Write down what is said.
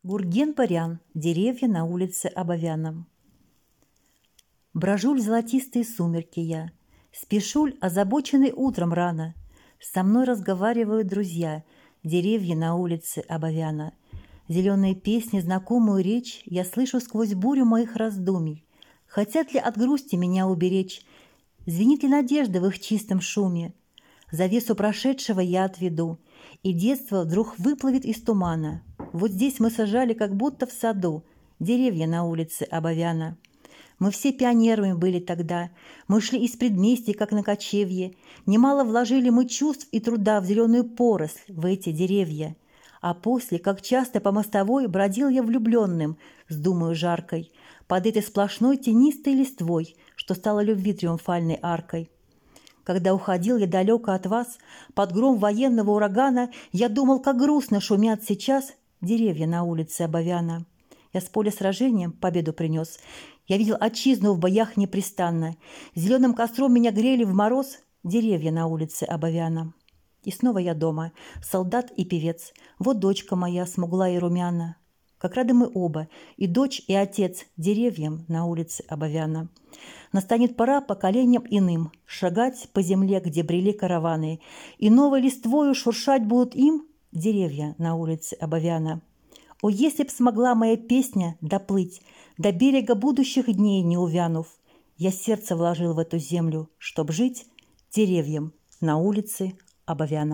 Гурген-Парян. Деревья на улице Абовяна. Брожуль золотистые сумерки я, спешуль, озабоченный утром рано. Со мной разговаривают друзья, деревья на улице Абовяна. Зеленые песни, знакомую речь я слышу сквозь бурю моих раздумий. Хотят ли от грусти меня уберечь? Звенит ли надежда в их чистом шуме? Завесу прошедшего я отведу, и детство вдруг выплывет из тумана. Вот здесь мы сажали, как будто в саду, деревья на улице Абовяна. Мы все пионерами были тогда, мы шли из предместий, как на кочевье. Немало вложили мы чувств и труда в зеленую поросль, в эти деревья. А после, как часто по мостовой, бродил я влюбленным, с думою жаркой, под этой сплошной тенистой листвой, что стало любви триумфальной аркой. Когда уходил я далеко от вас, под гром военного урагана, я думал, как грустно шумят сейчас деревья на улице Абовяна. Я с поля сражения победу принес. Я видел отчизну в боях непрестанно. Зеленым костром меня грели в мороз деревья на улице Абовяна. И снова я дома, солдат и певец. Вот дочка моя, смуглая и румяна. Как рады мы оба, и дочь, и отец, деревьям на улице Абовяна. Настанет пора поколениям иным шагать по земле, где брели караваны, и новой листвою шуршать будут им деревья на улице Абовяна. О, если б смогла моя песня доплыть до берега будущих дней, не увянув, я сердце вложил в эту землю, чтоб жить деревьям на улице Абовяна.